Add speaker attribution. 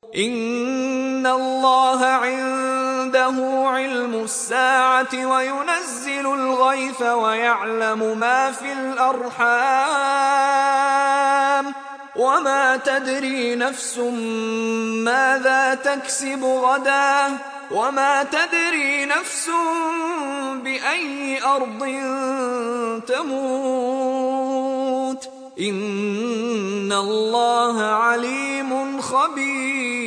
Speaker 1: إن الله عنده علم الساعة وينزل الغيث ويعلم ما في الأرحام وما تدري نفس ماذا تكسب غدا وما تدري نفس بأي أرض تموت إن الله عليم خبير.